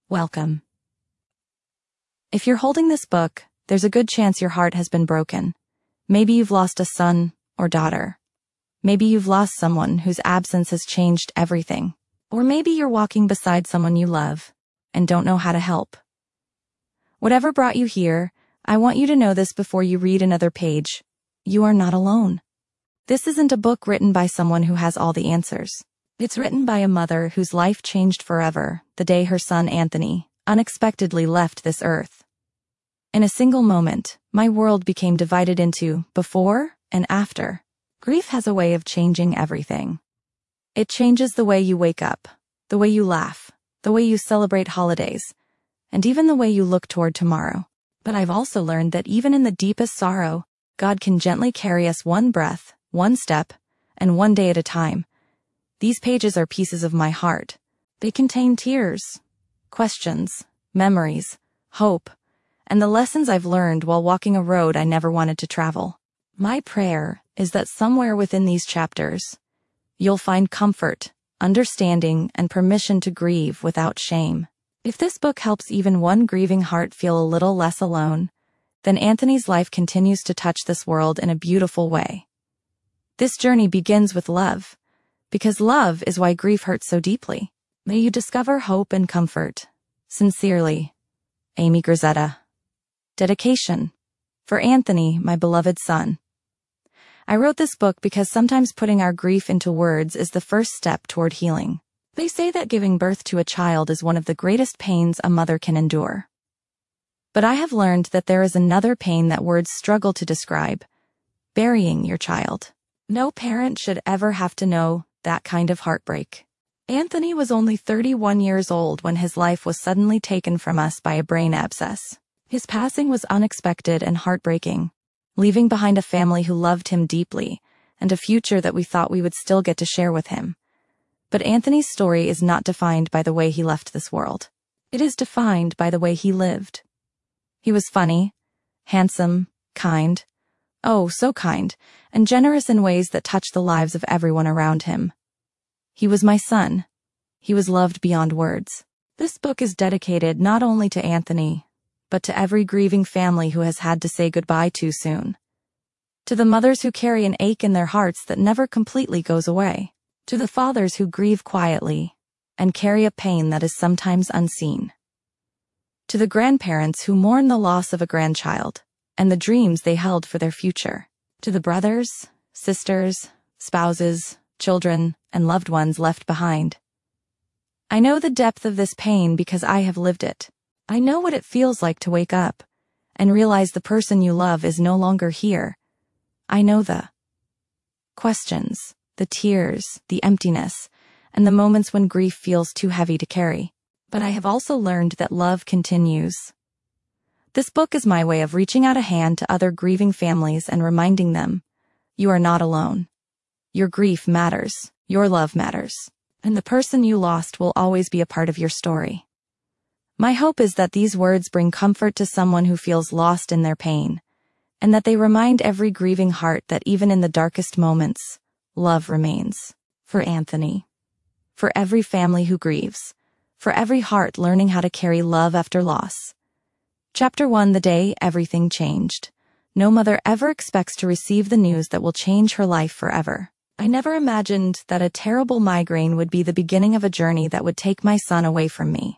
Welcome. If you're holding this book, there's a good chance your heart has been broken. Maybe you've lost a son or daughter. Maybe you've lost someone whose absence has changed everything. Or maybe you're walking beside someone you love and don't know how to help. Whatever brought you here, I want you to know this before you read another page. You are not alone. This isn't a book written by someone who has all the answers. It's written by a mother whose life changed forever the day her son Anthony unexpectedly left this earth. In a single moment, my world became divided into before and after. Grief has a way of changing everything. It changes the way you wake up, the way you laugh, the way you celebrate holidays, and even the way you look toward tomorrow. But I've also learned that even in the deepest sorrow, God can gently carry us one breath, one step, and one day at a time. These pages are pieces of my heart. They contain tears, questions, memories, hope, and the lessons I've learned while walking a road I never wanted to travel. My prayer is that somewhere within these chapters, you'll find comfort, understanding, and permission to grieve without shame. If this book helps even one grieving heart feel a little less alone, then Anthony's life continues to touch this world in a beautiful way. This journey begins with love, because love is why grief hurts so deeply. May you discover hope and comfort. Sincerely, Amy Grazetta. Dedication. For Anthony, my beloved son. I wrote this book because sometimes putting our grief into words is the first step toward healing. They say that giving birth to a child is one of the greatest pains a mother can endure. But I have learned that there is another pain that words struggle to describe: burying your child. No parent should ever have to know that kind of heartbreak. Anthony was only 31 years old when his life was suddenly taken from us by a brain abscess. His passing was unexpected and heartbreaking, leaving behind a family who loved him deeply and a future that we thought we would still get to share with him. But Anthony's story is not defined by the way he left this world. It is defined by the way he lived. He was funny, handsome, kind, oh, so kind, and generous in ways that touched the lives of everyone around him. He was my son. He was loved beyond words. This book is dedicated not only to Anthony, but to every grieving family who has had to say goodbye too soon. To the mothers who carry an ache in their hearts that never completely goes away. To the fathers who grieve quietly and carry a pain that is sometimes unseen. To the grandparents who mourn the loss of a grandchild and the dreams they held for their future. To the brothers, sisters, spouses, children, and loved ones left behind. I know the depth of this pain because I have lived it. I know what it feels like to wake up and realize the person you love is no longer here. I know the questions, the tears, the emptiness, and the moments when grief feels too heavy to carry. But I have also learned that love continues. This book is my way of reaching out a hand to other grieving families and reminding them, you are not alone. Your grief matters, your love matters, and the person you lost will always be a part of your story. My hope is that these words bring comfort to someone who feels lost in their pain, and that they remind every grieving heart that even in the darkest moments, love remains. For Anthony. For every family who grieves. For every heart learning how to carry love after loss. Chapter 1: The Day Everything Changed. No mother ever expects to receive the news that will change her life forever. I never imagined that a terrible migraine would be the beginning of a journey that would take my son away from me.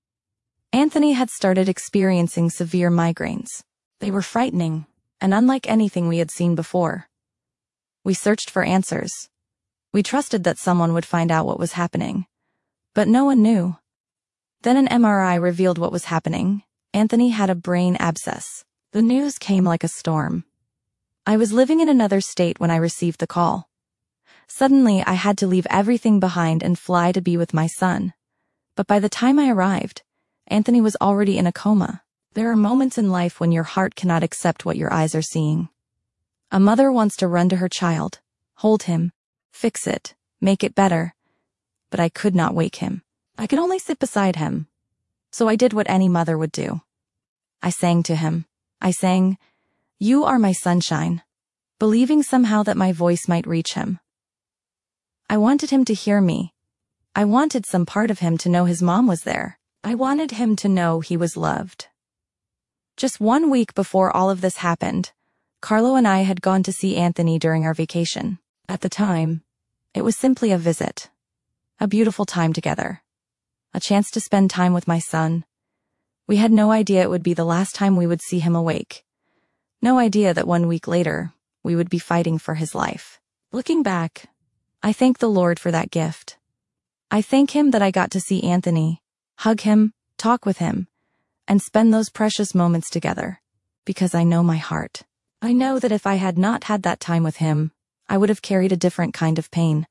Anthony had started experiencing severe migraines. They were frightening, and unlike anything we had seen before. We searched for answers. We trusted that someone would find out what was happening. But no one knew. Then an MRI revealed what was happening. Anthony had a brain abscess. The news came like a storm. I was living in another state when I received the call. Suddenly, I had to leave everything behind and fly to be with my son. But by the time I arrived, Anthony was already in a coma. There are moments in life when your heart cannot accept what your eyes are seeing. A mother wants to run to her child, hold him, fix it, make it better. But I could not wake him. I could only sit beside him. So I did what any mother would do. I sang to him. I sang, "You are my sunshine," believing somehow that my voice might reach him. I wanted him to hear me. I wanted some part of him to know his mom was there. I wanted him to know he was loved. Just 1 week before all of this happened, Carlo and I had gone to see Anthony during our vacation. At the time, it was simply a visit. A beautiful time together. A chance to spend time with my son. We had no idea it would be the last time we would see him awake. No idea that 1 week later, we would be fighting for his life. Looking back, I thank the Lord for that gift. I thank him that I got to see Anthony, hug him, talk with him, and spend those precious moments together. Because I know my heart. I know that if I had not had that time with him, I would have carried a different kind of pain.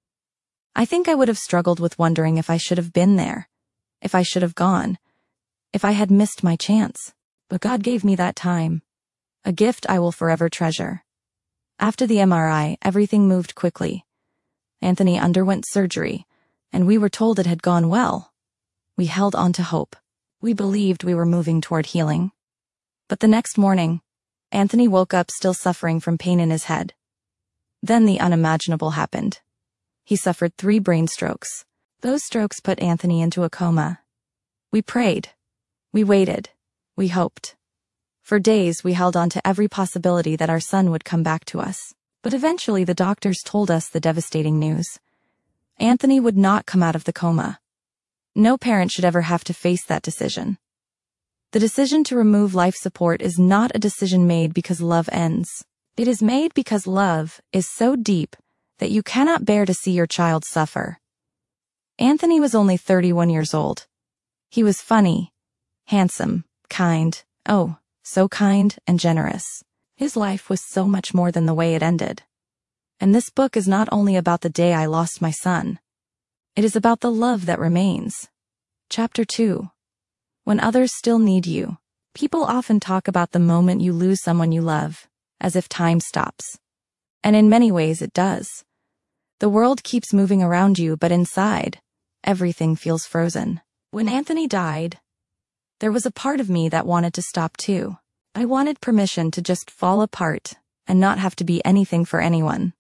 I think I would have struggled with wondering if I should have been there, if I should have gone, if I had missed my chance. But God gave me that time. A gift I will forever treasure. After the MRI, everything moved quickly. Anthony underwent surgery, and we were told it had gone well. We held on to hope. We believed we were moving toward healing. But the next morning, Anthony woke up still suffering from pain in his head. Then the unimaginable happened. He suffered 3 brain strokes. Those strokes put Anthony into a coma. We prayed. We waited. We hoped. For days, we held on to every possibility that our son would come back to us. But eventually, the doctors told us the devastating news. Anthony would not come out of the coma. No parent should ever have to face that decision. The decision to remove life support is not a decision made because love ends. It is made because love is so deep that you cannot bear to see your child suffer. Anthony was only 31 years old. He was funny, handsome, kind, oh, so kind and generous. His life was so much more than the way it ended. And this book is not only about the day I lost my son. It is about the love that remains. Chapter 2. When others still need you. People often talk about the moment you lose someone you love, as if time stops. And in many ways it does. The world keeps moving around you, but inside, everything feels frozen. When Anthony died, there was a part of me that wanted to stop too. I wanted permission to just fall apart and not have to be anything for anyone.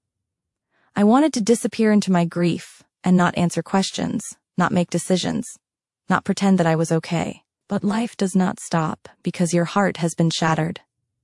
I wanted to disappear into my grief and not answer questions, not make decisions, not pretend that I was okay. But life does not stop because your heart has been shattered.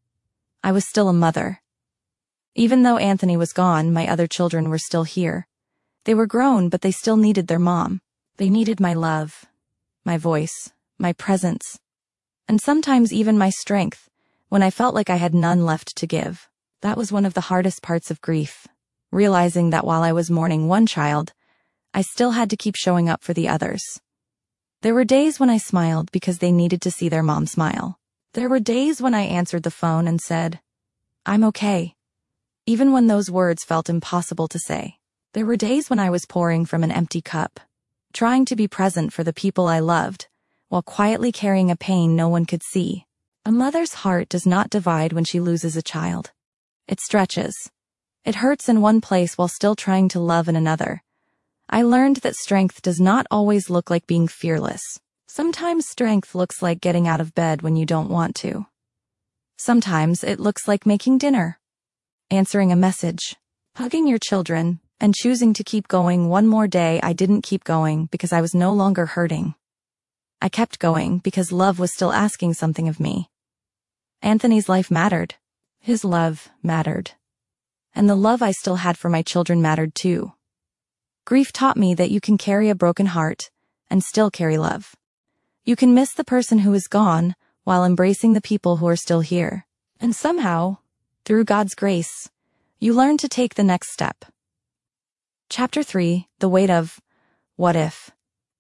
I was still a mother. Even though Anthony was gone, my other children were still here. They were grown, but they still needed their mom. They needed my love, my voice, my presence, and sometimes even my strength when I felt like I had none left to give. That was one of the hardest parts of grief, realizing that while I was mourning one child, I still had to keep showing up for the others. There were days when I smiled because they needed to see their mom smile. There were days when I answered the phone and said, "I'm okay," even when those words felt impossible to say. There were days when I was pouring from an empty cup, trying to be present for the people I loved, while quietly carrying a pain no one could see. A mother's heart does not divide when she loses a child. It stretches. It hurts in one place while still trying to love in another. I learned that strength does not always look like being fearless. Sometimes strength looks like getting out of bed when you don't want to. Sometimes it looks like making dinner, answering a message, hugging your children, and choosing to keep going one more day. I didn't keep going because I was no longer hurting. I kept going because love was still asking something of me. Anthony's life mattered. His love mattered. And the love I still had for my children mattered too. Grief taught me that you can carry a broken heart and still carry love. You can miss the person who is gone while embracing the people who are still here. And somehow, through God's grace, you learn to take the next step. Chapter 3. The weight of what if.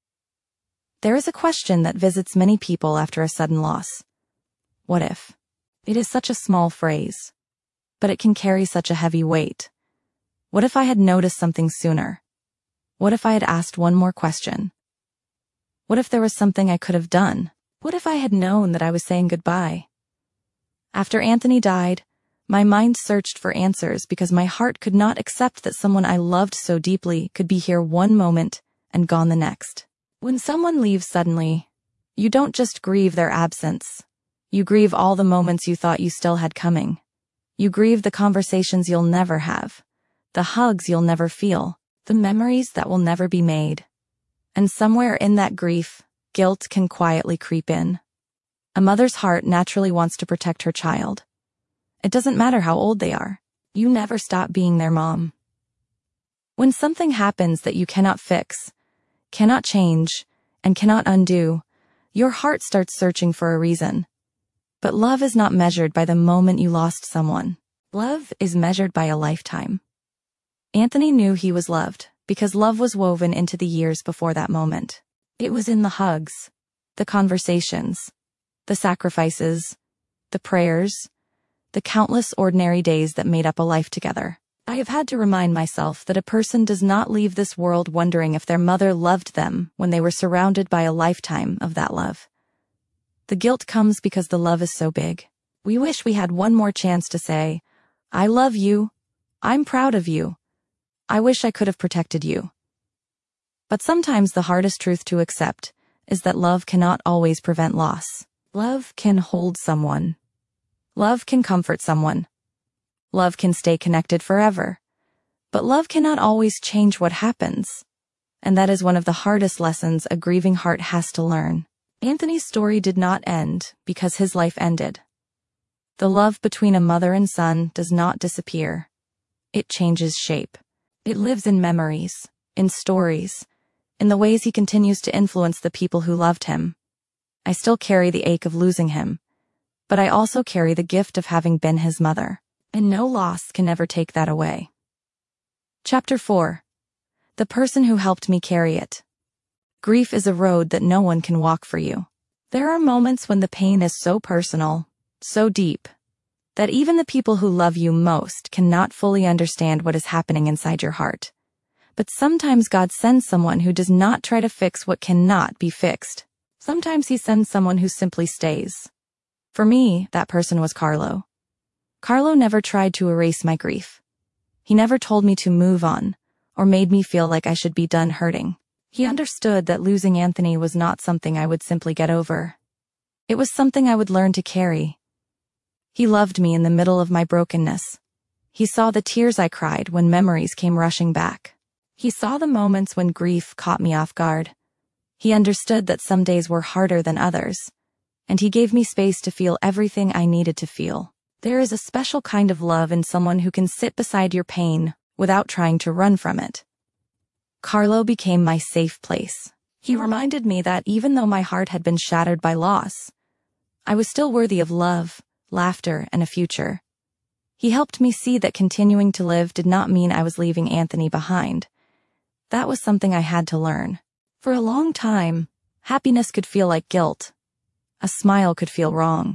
There is a question that visits many people after a sudden loss. What if? It is such a small phrase, but it can carry such a heavy weight. What if I had noticed something sooner? What if I had asked one more question? What if there was something I could have done? What if I had known that I was saying goodbye? After Anthony died, my mind searched for answers because my heart could not accept that someone I loved so deeply could be here one moment and gone the next. When someone leaves suddenly, you don't just grieve their absence. You grieve all the moments you thought you still had coming. You grieve the conversations you'll never have, the hugs you'll never feel, the memories that will never be made. And somewhere in that grief, guilt can quietly creep in. A mother's heart naturally wants to protect her child. It doesn't matter how old they are. You never stop being their mom. When something happens that you cannot fix, cannot change, and cannot undo, your heart starts searching for a reason. But love is not measured by the moment you lost someone. Love is measured by a lifetime. Anthony knew he was loved because love was woven into the years before that moment. It was in the hugs, the conversations, the sacrifices, the prayers, the countless ordinary days that made up a life together. I have had to remind myself that a person does not leave this world wondering if their mother loved them when they were surrounded by a lifetime of that love. The guilt comes because the love is so big. We wish we had one more chance to say, "I love you. I'm proud of you. I wish I could have protected you." But sometimes the hardest truth to accept is that love cannot always prevent loss. Love can hold someone. Love can comfort someone. Love can stay connected forever. But love cannot always change what happens. And that is one of the hardest lessons a grieving heart has to learn. Anthony's story did not end because his life ended. The love between a mother and son does not disappear. It changes shape. It lives in memories, in stories, in the ways he continues to influence the people who loved him. I still carry the ache of losing him, but I also carry the gift of having been his mother, and no loss can ever take that away. Chapter 4. The person who helped me carry it. Grief is a road that no one can walk for you. There are moments when the pain is so personal, so deep, that even the people who love you most cannot fully understand what is happening inside your heart. But sometimes God sends someone who does not try to fix what cannot be fixed. Sometimes he sends someone who simply stays. For me, that person was Carlo. Carlo never tried to erase my grief. He never told me to move on, or made me feel like I should be done hurting. He understood that losing Anthony was not something I would simply get over. It was something I would learn to carry. He loved me in the middle of my brokenness. He saw the tears I cried when memories came rushing back. He saw the moments when grief caught me off guard. He understood that some days were harder than others, and he gave me space to feel everything I needed to feel. There is a special kind of love in someone who can sit beside your pain without trying to run from it. Carlo became my safe place. He reminded me that even though my heart had been shattered by loss, I was still worthy of love, laughter, and a future. He helped me see that continuing to live did not mean I was leaving Anthony behind. That was something I had to learn. For a long time, happiness could feel like guilt. A smile could feel wrong.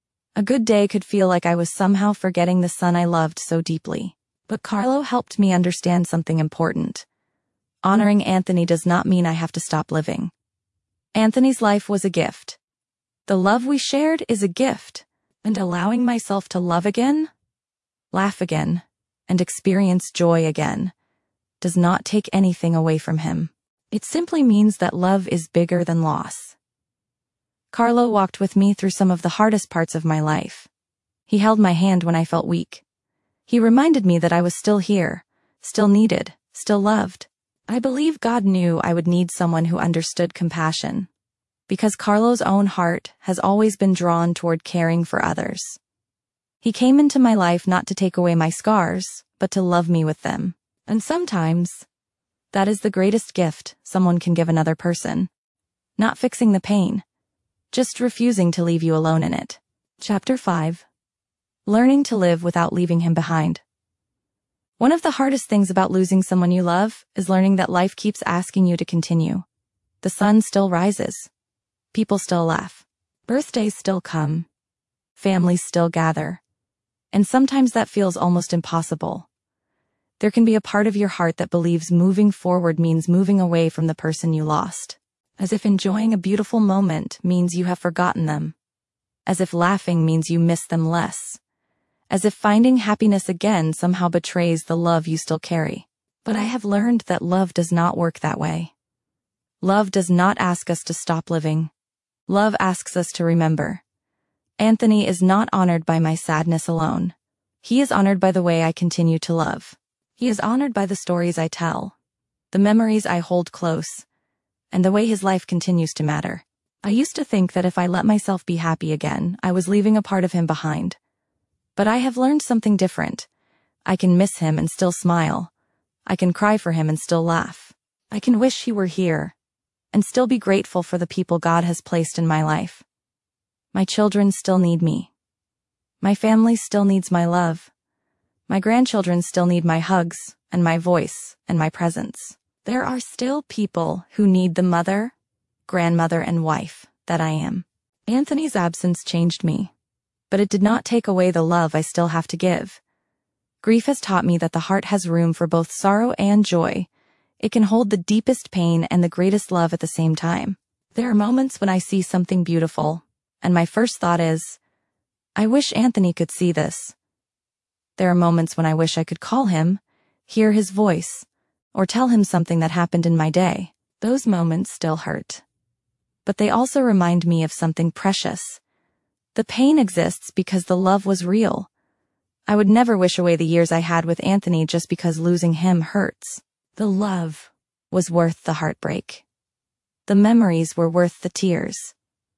A good day could feel like I was somehow forgetting the son I loved so deeply. But Carlo helped me understand something important. Honoring Anthony does not mean I have to stop living. Anthony's life was a gift. The love we shared is a gift, and allowing myself to love again, laugh again, and experience joy again does not take anything away from him. It simply means that love is bigger than loss. Carlo walked with me through some of the hardest parts of my life. He held my hand when I felt weak. He reminded me that I was still here, still needed, still loved. I believe God knew I would need someone who understood compassion, because Carlo's own heart has always been drawn toward caring for others. He came into my life not to take away my scars, but to love me with them. And sometimes, that is the greatest gift someone can give another person. Not fixing the pain, just refusing to leave you alone in it. Chapter 5. Learning to live without leaving him behind. One of the hardest things about losing someone you love is learning that life keeps asking you to continue. The sun still rises. People still laugh. Birthdays still come. Families still gather. And sometimes that feels almost impossible. There can be a part of your heart that believes moving forward means moving away from the person you lost. As if enjoying a beautiful moment means you have forgotten them. As if laughing means you miss them less. As if finding happiness again somehow betrays the love you still carry. But I have learned that love does not work that way. Love does not ask us to stop living. Love asks us to remember. Anthony is not honored by my sadness alone. He is honored by the way I continue to love. He is honored by the stories I tell, the memories I hold close, and the way his life continues to matter. I used to think that if I let myself be happy again, I was leaving a part of him behind. But I have learned something different. I can miss him and still smile. I can cry for him and still laugh. I can wish he were here, and still be grateful for the people God has placed in my life. My children still need me. My family still needs my love. My grandchildren still need my hugs, and my voice, and my presence. There are still people who need the mother, grandmother, and wife that I am. Anthony's absence changed me, but it did not take away the love I still have to give. Grief has taught me that the heart has room for both sorrow and joy. It can hold the deepest pain and the greatest love at the same time. There are moments when I see something beautiful, and my first thought is, I wish Anthony could see this. There are moments when I wish I could call him, hear his voice, or tell him something that happened in my day. Those moments still hurt. But they also remind me of something precious. The pain exists because the love was real. I would never wish away the years I had with Anthony just because losing him hurts. The love was worth the heartbreak. The memories were worth the tears.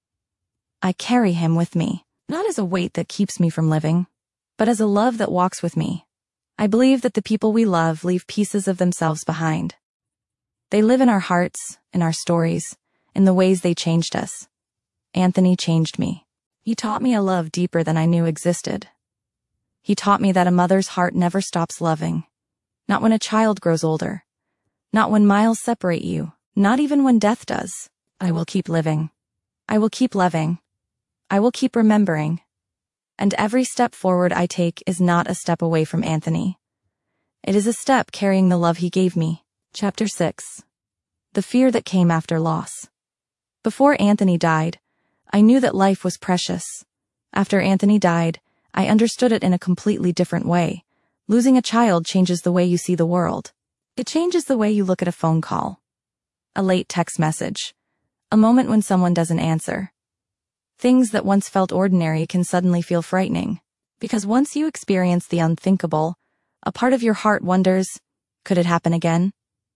I carry him with me, not as a weight that keeps me from living, but as a love that walks with me. I believe that the people we love leave pieces of themselves behind. They live in our hearts, in our stories, in the ways they changed us. Anthony changed me. He taught me a love deeper than I knew existed. He taught me that a mother's heart never stops loving. Not when a child grows older. Not when miles separate you. Not even when death does. I will keep living. I will keep loving. I will keep remembering. And every step forward I take is not a step away from Anthony. It is a step carrying the love he gave me. Chapter 6. The fear that came after loss. Before Anthony died, I knew that life was precious. After Anthony died, I understood it in a completely different way. Losing a child changes the way you see the world. It changes the way you look at a phone call, a late text message, a moment when someone doesn't answer. Things that once felt ordinary can suddenly feel frightening. Because once you experience the unthinkable, a part of your heart wonders, could it happen again?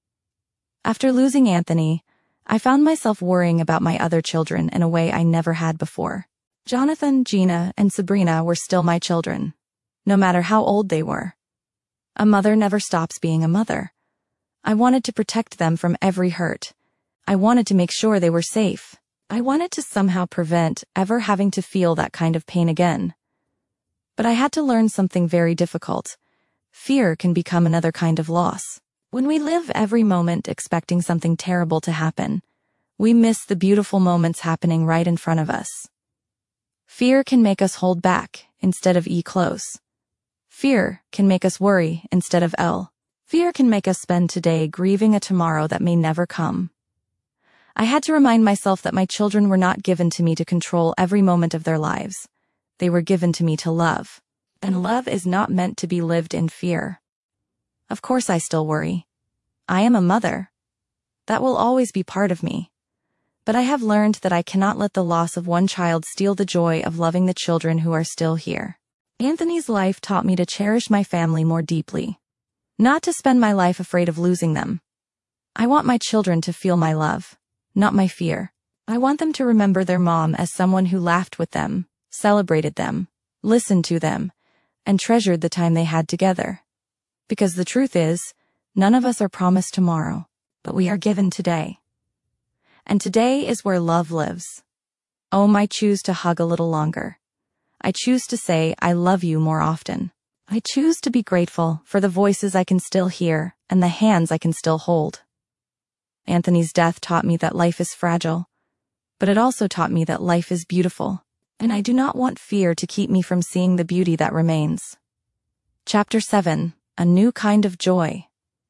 After losing Anthony, I found myself worrying about my other children in a way I never had before. Jonathan, Gina, and Sabrina were still my children, no matter how old they were. A mother never stops being a mother. I wanted to protect them from every hurt. I wanted to make sure they were safe. I wanted to somehow prevent ever having to feel that kind of pain again. But I had to learn something very difficult. Fear can become another kind of loss. When we live every moment expecting something terrible to happen, we miss the beautiful moments happening right in front of us. Fear can make us hold back instead of close. Fear can make us worry instead of Fear can make us spend today grieving a tomorrow that may never come. I had to remind myself that my children were not given to me to control every moment of their lives. They were given to me to love. And love is not meant to be lived in fear. Of course I still worry. I am a mother. That will always be part of me. But I have learned that I cannot let the loss of one child steal the joy of loving the children who are still here. Anthony's life taught me to cherish my family more deeply. Not to spend my life afraid of losing them. I want my children to feel my love, not my fear. I want them to remember their mom as someone who laughed with them, celebrated them, listened to them, and treasured the time they had together. Because the truth is, none of us are promised tomorrow, but we are given today. And today is where love lives. I choose to hug a little longer. I choose to say I love you more often. I choose to be grateful for the voices I can still hear and the hands I can still hold. Anthony's death taught me that life is fragile, but it also taught me that life is beautiful, and I do not want fear to keep me from seeing the beauty that remains. Chapter 7. A new kind of joy.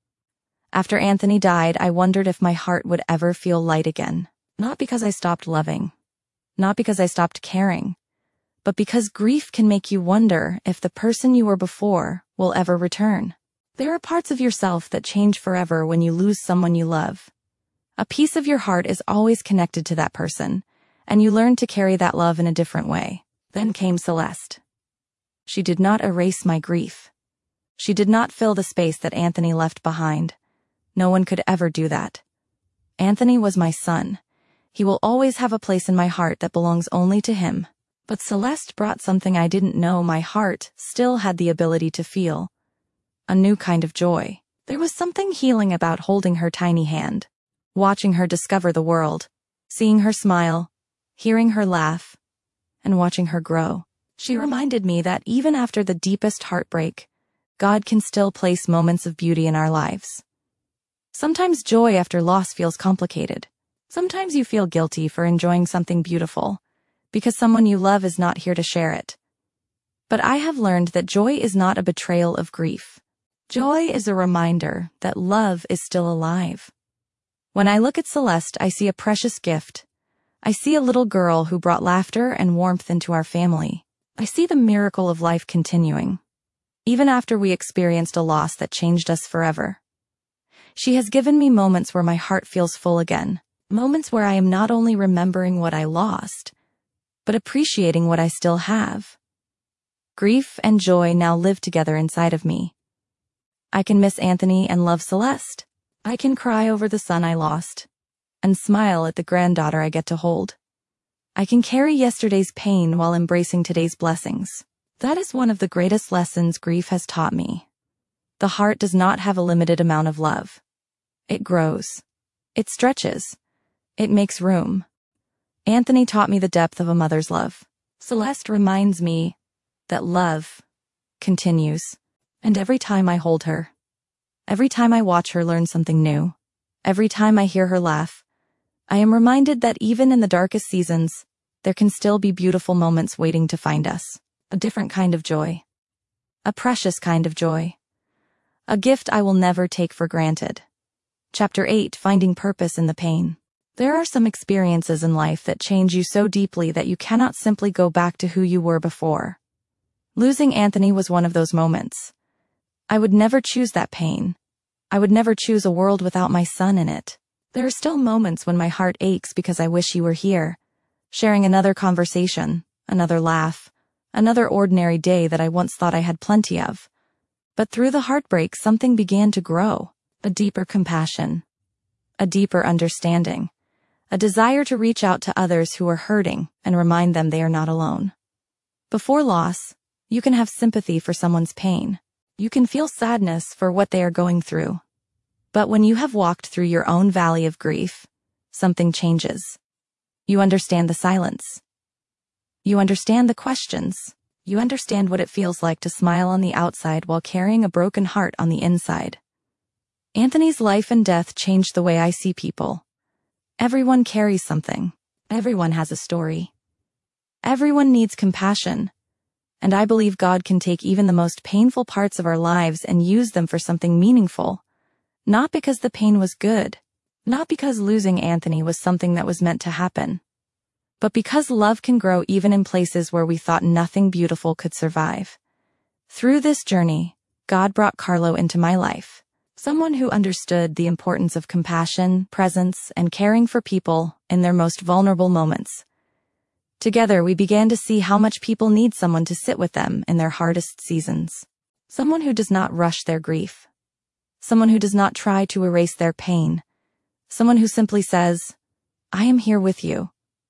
After Anthony died, I wondered if my heart would ever feel light again. Not because I stopped loving, not because I stopped caring, but because grief can make you wonder if the person you were before will ever return. There are parts of yourself that change forever when you lose someone you love. A piece of your heart is always connected to that person, and you learn to carry that love in a different way. Then came Celeste. She did not erase my grief. She did not fill the space that Anthony left behind. No one could ever do that. Anthony was my son. He will always have a place in my heart that belongs only to him. But Celeste brought something I didn't know my heart still had the ability to feel. A new kind of joy. There was something healing about holding her tiny hand, watching her discover the world, seeing her smile, hearing her laugh, and watching her grow. She reminded me that even after the deepest heartbreak, God can still place moments of beauty in our lives. Sometimes joy after loss feels complicated. Sometimes you feel guilty for enjoying something beautiful, because someone you love is not here to share it. But I have learned that joy is not a betrayal of grief. Joy is a reminder that love is still alive. When I look at Celeste, I see a precious gift. I see a little girl who brought laughter and warmth into our family. I see the miracle of life continuing, even after we experienced a loss that changed us forever. She has given me moments where my heart feels full again, moments where I am not only remembering what I lost, but appreciating what I still have. Grief and joy now live together inside of me. I can miss Anthony and love Celeste. I can cry over the son I lost, and smile at the granddaughter I get to hold. I can carry yesterday's pain while embracing today's blessings. That is one of the greatest lessons grief has taught me. The heart does not have a limited amount of love. It grows. It stretches. It makes room. Anthony taught me the depth of a mother's love. Celeste reminds me that love continues. And every time I hold her, every time I watch her learn something new, every time I hear her laugh, I am reminded that even in the darkest seasons, there can still be beautiful moments waiting to find us. A different kind of joy. A precious kind of joy. A gift I will never take for granted. Chapter 8: Finding Purpose in the Pain. There are some experiences in life that change you so deeply that you cannot simply go back to who you were before. Losing Anthony was one of those moments. I would never choose that pain. I would never choose a world without my son in it. There are still moments when my heart aches because I wish he were here, sharing another conversation, another laugh, another ordinary day that I once thought I had plenty of. But through the heartbreak, something began to grow. A deeper compassion. A deeper understanding. A desire to reach out to others who are hurting and remind them they are not alone. Before loss, you can have sympathy for someone's pain. You can feel sadness for what they are going through. But when you have walked through your own valley of grief, something changes. You understand the silence. You understand the questions. You understand what it feels like to smile on the outside while carrying a broken heart on the inside. Anthony's life and death changed the way I see people. Everyone carries something. Everyone has a story. Everyone needs compassion. And I believe God can take even the most painful parts of our lives and use them for something meaningful. Not because the pain was good. Not because losing Anthony was something that was meant to happen. But because love can grow even in places where we thought nothing beautiful could survive. Through this journey, God brought Carlo into my life. Someone who understood the importance of compassion, presence, and caring for people in their most vulnerable moments. Together, we began to see how much people need someone to sit with them in their hardest seasons. Someone who does not rush their grief. Someone who does not try to erase their pain. Someone who simply says, "I am here with you."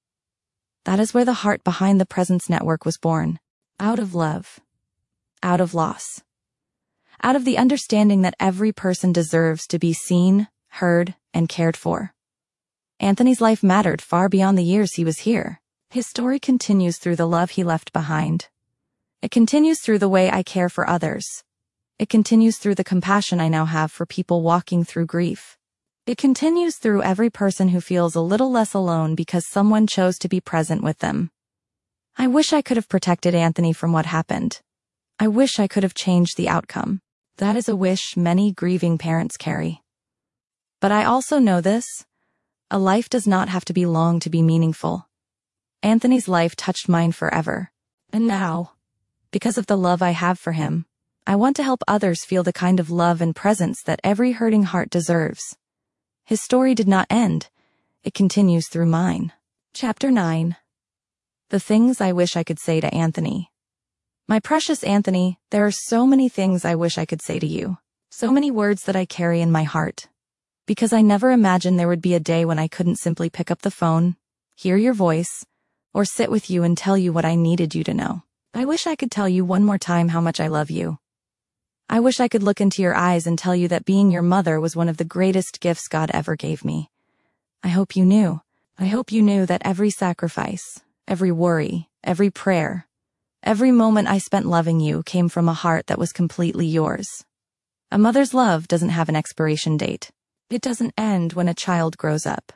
That is where the heart behind the Presence Network was born. Out of love. Out of loss. Out of the understanding that every person deserves to be seen, heard, and cared for. Anthony's life mattered far beyond the years he was here. His story continues through the love he left behind. It continues through the way I care for others. It continues through the compassion I now have for people walking through grief. It continues through every person who feels a little less alone because someone chose to be present with them. I wish I could have protected Anthony from what happened. I wish I could have changed the outcome. That is a wish many grieving parents carry. But I also know this: a life does not have to be long to be meaningful. Anthony's life touched mine forever. And now, because of the love I have for him, I want to help others feel the kind of love and presence that every hurting heart deserves. His story did not end. It continues through mine. Chapter 9. The things I wish I could say to Anthony. My precious Anthony, there are so many things I wish I could say to you. So many words that I carry in my heart. Because I never imagined there would be a day when I couldn't simply pick up the phone, hear your voice, or sit with you and tell you what I needed you to know. I wish I could tell you one more time how much I love you. I wish I could look into your eyes and tell you that being your mother was one of the greatest gifts God ever gave me. I hope you knew. I hope you knew that every sacrifice, every worry, every prayer, every moment I spent loving you came from a heart that was completely yours. A mother's love doesn't have an expiration date. It doesn't end when a child grows up.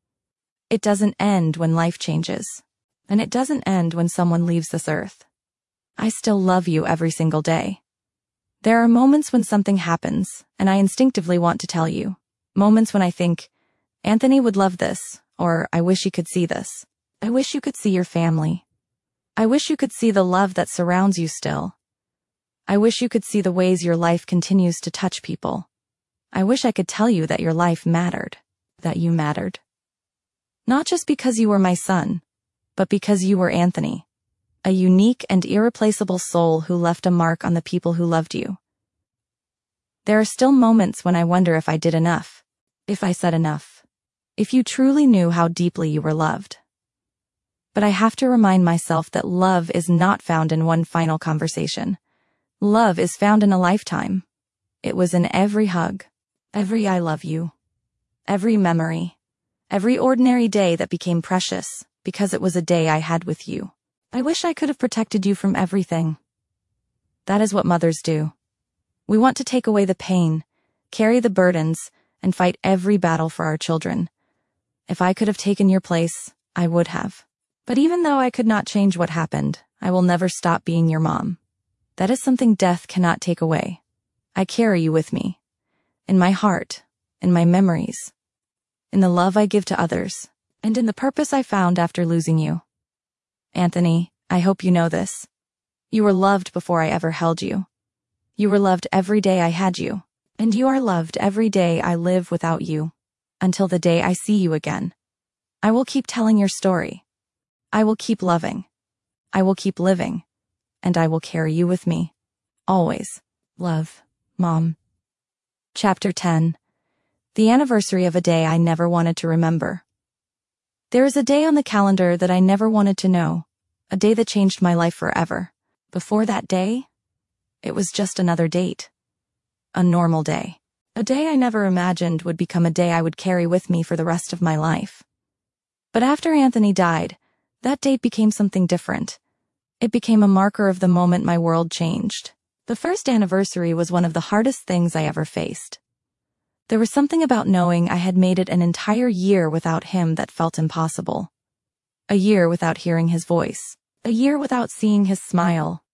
It doesn't end when life changes. And it doesn't end when someone leaves this earth. I still love you every single day. There are moments when something happens, and I instinctively want to tell you. Moments when I think, Anthony would love this, or I wish he could see this. I wish you could see your family. I wish you could see the love that surrounds you still. I wish you could see the ways your life continues to touch people. I wish I could tell you that your life mattered, that you mattered. Not just because you were my son, but because you were Anthony. A unique and irreplaceable soul who left a mark on the people who loved you. There are still moments when I wonder if I did enough, if I said enough, if you truly knew how deeply you were loved. But I have to remind myself that love is not found in one final conversation. Love is found in a lifetime. It was in every hug, every I love you, every memory, every ordinary day that became precious because it was a day I had with you. I wish I could have protected you from everything. That is what mothers do. We want to take away the pain, carry the burdens, and fight every battle for our children. If I could have taken your place, I would have. But even though I could not change what happened, I will never stop being your mom. That is something death cannot take away. I carry you with me. In my heart, in my memories, in the love I give to others, and in the purpose I found after losing you. Anthony, I hope you know this. You were loved before I ever held you. You were loved every day I had you, and you are loved every day I live without you, until the day I see you again. I will keep telling your story. I will keep loving. I will keep living, and I will carry you with me. Always. Love, Mom. Chapter 10. The anniversary of a day I never wanted to remember. There is a day on the calendar that I never wanted to know, a day that changed my life forever. Before that day, it was just another date. A normal day. A day I never imagined would become a day I would carry with me for the rest of my life. But after Anthony died, that date became something different. It became a marker of the moment my world changed. The first anniversary was one of the hardest things I ever faced. There was something about knowing I had made it an entire year without him that felt impossible. A year without hearing his voice. A year without seeing his smile.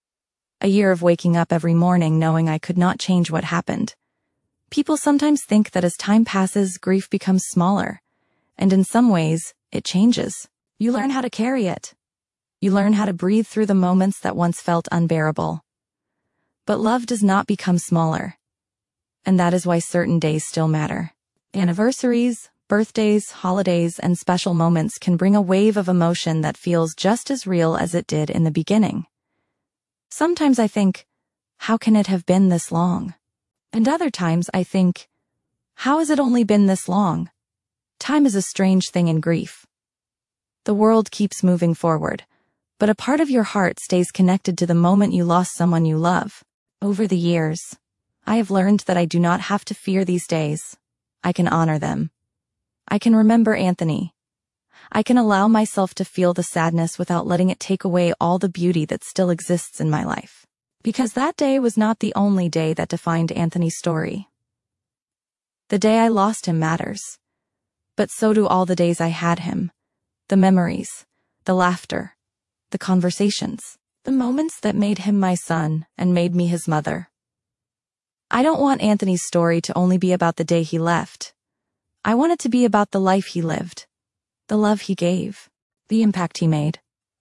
A year of waking up every morning knowing I could not change what happened. People sometimes think that as time passes, grief becomes smaller. And in some ways, it changes. You learn how to carry it. You learn how to breathe through the moments that once felt unbearable. But love does not become smaller. And that is why certain days still matter. Anniversaries, birthdays, holidays, and special moments can bring a wave of emotion that feels just as real as it did in the beginning. Sometimes I think, how can it have been this long? And other times I think, how has it only been this long? Time is a strange thing in grief. The world keeps moving forward, but a part of your heart stays connected to the moment you lost someone you love. Over the years, I have learned that I do not have to fear these days. I can honor them. I can remember Anthony. I can allow myself to feel the sadness without letting it take away all the beauty that still exists in my life. Because that day was not the only day that defined Anthony's story. The day I lost him matters. But so do all the days I had him. The memories, the laughter, the conversations, the moments that made him my son and made me his mother. I don't want Anthony's story to only be about the day he left. I want it to be about the life he lived, the love he gave, the impact he made,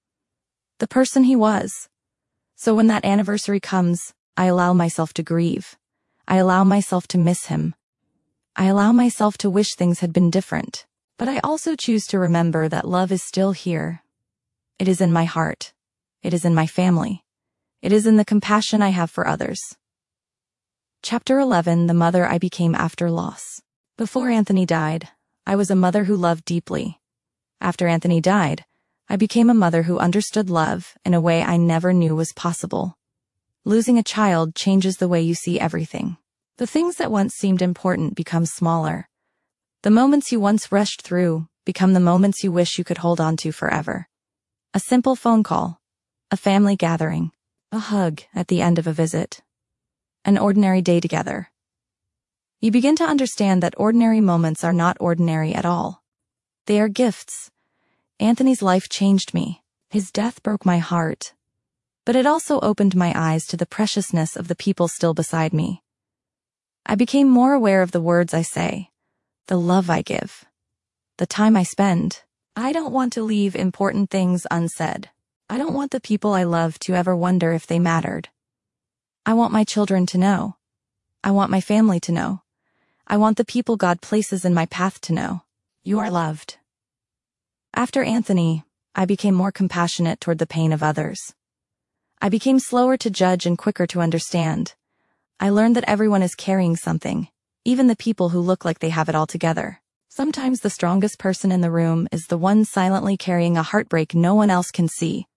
the person he was. So when that anniversary comes, I allow myself to grieve. I allow myself to miss him. I allow myself to wish things had been different. But I also choose to remember that love is still here. It is in my heart. It is in my family. It is in the compassion I have for others. Chapter 11. The Mother I Became After Loss. Before Anthony died, I was a mother who loved deeply. After Anthony died, I became a mother who understood love in a way I never knew was possible. Losing a child changes the way you see everything. The things that once seemed important become smaller. The moments you once rushed through become the moments you wish you could hold on to forever. A simple phone call, a family gathering, a hug at the end of a visit, an ordinary day together. You begin to understand that ordinary moments are not ordinary at all. They are gifts. Anthony's life changed me. His death broke my heart. But it also opened my eyes to the preciousness of the people still beside me. I became more aware of the words I say, the love I give, the time I spend. I don't want to leave important things unsaid. I don't want the people I love to ever wonder if they mattered. I want my children to know. I want my family to know. I want the people God places in my path to know. You are loved. After Anthony, I became more compassionate toward the pain of others. I became slower to judge and quicker to understand. I learned that everyone is carrying something, even the people who look like they have it all together. Sometimes the strongest person in the room is the one silently carrying a heartbreak no one else can see.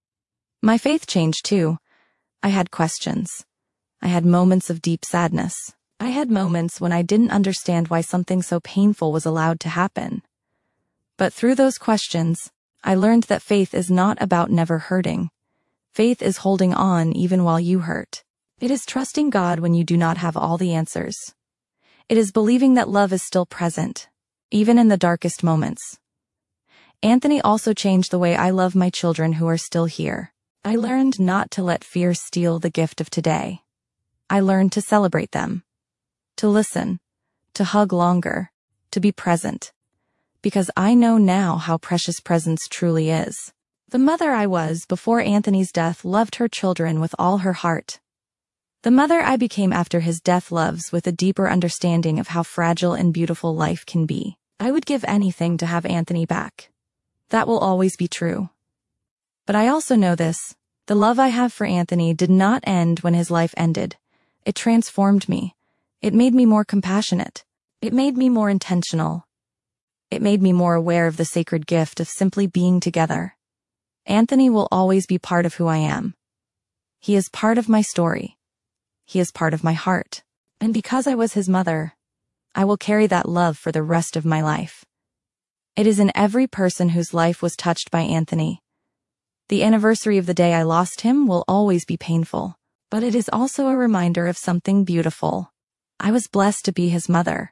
My faith changed too. I had questions. I had moments of deep sadness. I had moments when I didn't understand why something so painful was allowed to happen. But through those questions, I learned that faith is not about never hurting. Faith is holding on even while you hurt. It is trusting God when you do not have all the answers. It is believing that love is still present, even in the darkest moments. Anthony also changed the way I love my children who are still here. I learned not to let fear steal the gift of today. I learned to celebrate them, to listen, to hug longer, to be present, because I know now how precious presence truly is. The mother I was before Anthony's death loved her children with all her heart. The mother I became after his death loves with a deeper understanding of how fragile and beautiful life can be. I would give anything to have Anthony back. That will always be true. But I also know this: the love I have for Anthony did not end when his life ended. It transformed me. It made me more compassionate. It made me more intentional. It made me more aware of the sacred gift of simply being together. Anthony will always be part of who I am. He is part of my story. He is part of my heart. And because I was his mother, I will carry that love for the rest of my life. It is in every person whose life was touched by Anthony. The anniversary of the day I lost him will always be painful, but it is also a reminder of something beautiful. I was blessed to be his mother.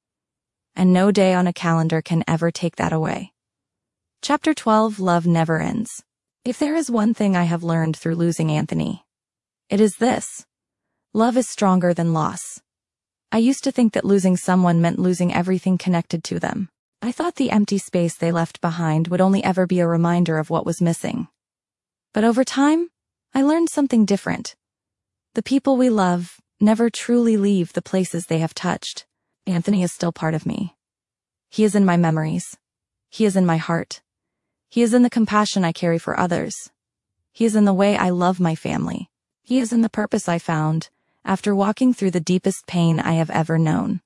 And no day on a calendar can ever take that away. Chapter 12: Love Never Ends. If there is one thing I have learned through losing Anthony, it is this: love is stronger than loss. I used to think that losing someone meant losing everything connected to them. I thought the empty space they left behind would only ever be a reminder of what was missing. But over time, I learned something different. The people we love never truly leave the places they have touched. Anthony is still part of me. He is in my memories. He is in my heart. He is in the compassion I carry for others. He is in the way I love my family. He is in the purpose I found after walking through the deepest pain I have ever known.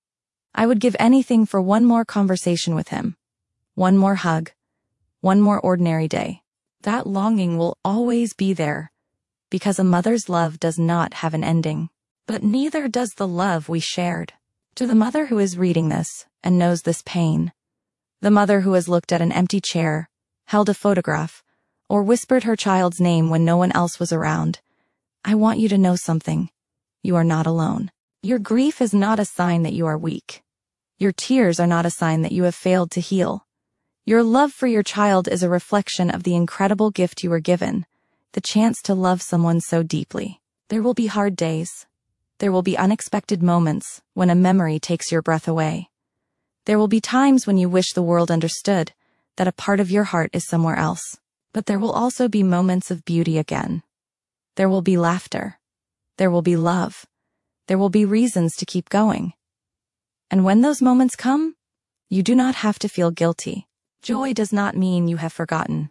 I would give anything for one more conversation with him, one more hug, one more ordinary day. That longing will always be there, because a mother's love does not have an ending. But neither does the love we shared. To the mother who is reading this and knows this pain, the mother who has looked at an empty chair, held a photograph, or whispered her child's name when no one else was around, I want you to know something. You are not alone. Your grief is not a sign that you are weak. Your tears are not a sign that you have failed to heal. Your love for your child is a reflection of the incredible gift you were given, the chance to love someone so deeply. There will be hard days. There will be unexpected moments when a memory takes your breath away. There will be times when you wish the world understood that a part of your heart is somewhere else. But there will also be moments of beauty again. There will be laughter. There will be love. There will be reasons to keep going. And when those moments come, you do not have to feel guilty. Joy does not mean you have forgotten.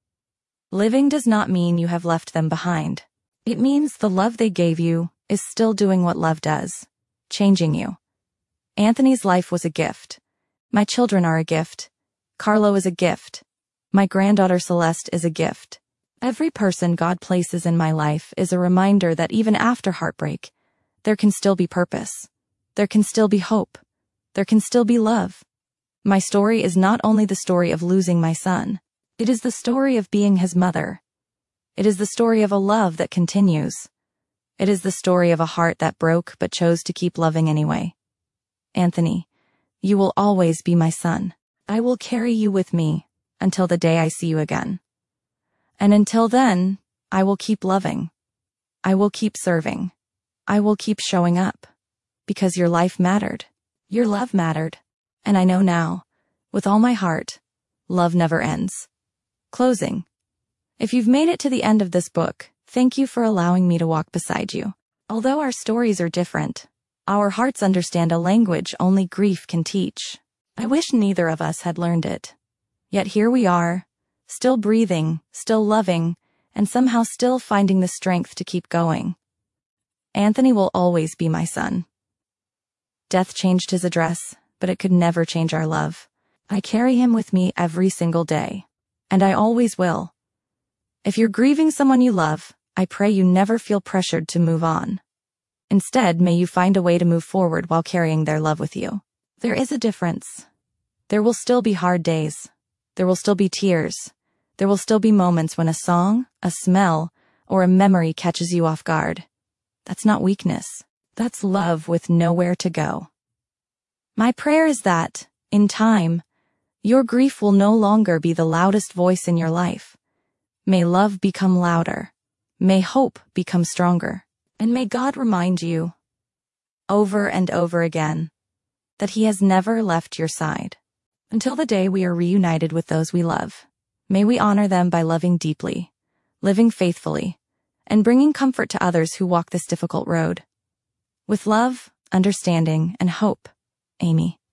Living does not mean you have left them behind. It means the love they gave you is still doing what love does, changing you. Anthony's life was a gift. My children are a gift. Carlo is a gift. My granddaughter Celeste is a gift. Every person God places in my life is a reminder that even after heartbreak, there can still be purpose. There can still be hope. There can still be love. My story is not only the story of losing my son. It is the story of being his mother. It is the story of a love that continues. It is the story of a heart that broke but chose to keep loving anyway. Anthony, you will always be my son. I will carry you with me until the day I see you again. And until then, I will keep loving. I will keep serving. I will keep showing up. Because your life mattered. Your love mattered. And I know now, with all my heart, love never ends. Closing. If you've made it to the end of this book, thank you for allowing me to walk beside you. Although our stories are different, our hearts understand a language only grief can teach. I wish neither of us had learned it. Yet here we are, still breathing, still loving, and somehow still finding the strength to keep going. Anthony will always be my son. Death changed his address, but it could never change our love. I carry him with me every single day. And I always will. If you're grieving someone you love, I pray you never feel pressured to move on. Instead, may you find a way to move forward while carrying their love with you. There is a difference. There will still be hard days. There will still be tears. There will still be moments when a song, a smell, or a memory catches you off guard. That's not weakness. That's love with nowhere to go. My prayer is that, in time, your grief will no longer be the loudest voice in your life. May love become louder. May hope become stronger. And may God remind you, over and over again, that He has never left your side. Until the day we are reunited with those we love, may we honor them by loving deeply, living faithfully, and bringing comfort to others who walk this difficult road. With love, understanding, and hope, Amy.